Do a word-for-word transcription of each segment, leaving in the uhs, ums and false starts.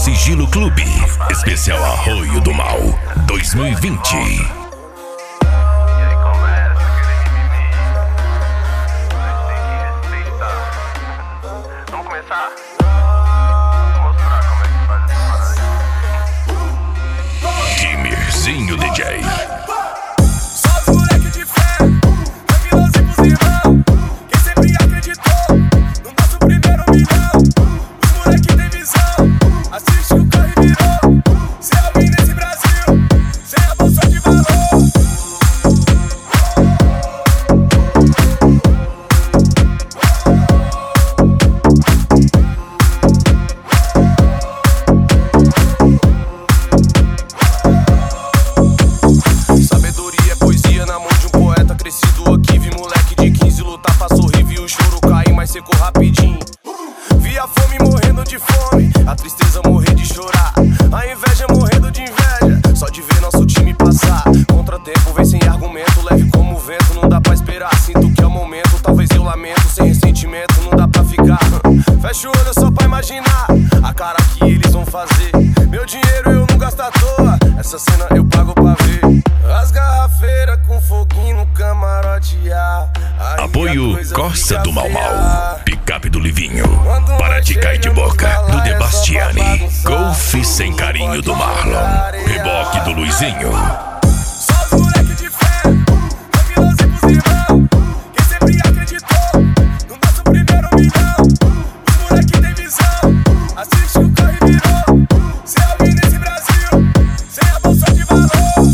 Sigilo Clube, especial Arroio do Mal dois mil e vinte. Timirzinho D J. Secou rapidinho. Vi a fome morrendo de fome, a tristeza morrer de chorar, a inveja morrendo de inveja, só de ver nosso time passar. Contratempo vem sem argumento, leve como vento, não dá pra esperar. Sinto que é o momento, talvez eu lamento, sem ressentimento, não dá pra ficar. Fecha o olho só pra imaginar a cara que eles vão fazer. Meu dinheiro eu não gasto à toa, essa cena eu pago pra ver. As garrafeiras com foguinho no camarote. Apoio Costa do Mal Mal, Picape do Livinho, Para de Cair de Boca do Debastiani, Golfe Sem Carinho do Marlon, Reboque do Luizinho. Só os moleque de fé, caminhozinho pros irmãos, quem sempre acreditou no nosso primeiro milhão. Os moleque tem visão, assiste o carro e virou. Sem alguém nesse Brasil, sem a bolsa de valor.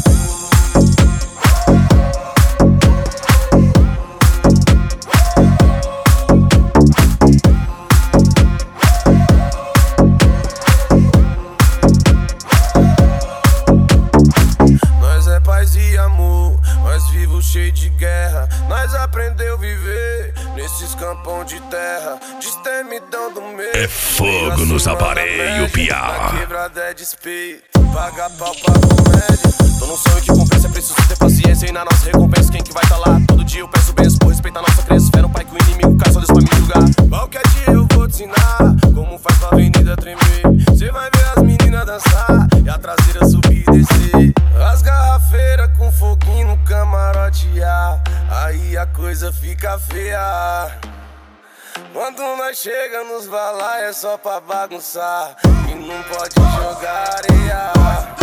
Cheio de guerra, nós aprendeu viver nesses campão de terra, destemidão do meio. É fogo nos aparelhos, piá. Quebrada é despeito, paga pau pra comédia. Tô num sonho que compensa, é preciso ter paciência. E na nossa recompensa, quem que vai tá lá? Todo dia eu peço bênçãos por respeitar a nossa crença. Fé no pai que o inimigo cai, só Deus pra me julgar. Qualquer dia eu vou te ensinar como faz pra avenida tremer. Cê vai ver as meninas dançar e a traseira subir e descer. As garrafeiras com foguinho no camarote, aí a coisa fica feia. Quando nós chega nos balai é só pra bagunçar e não pode jogar areia.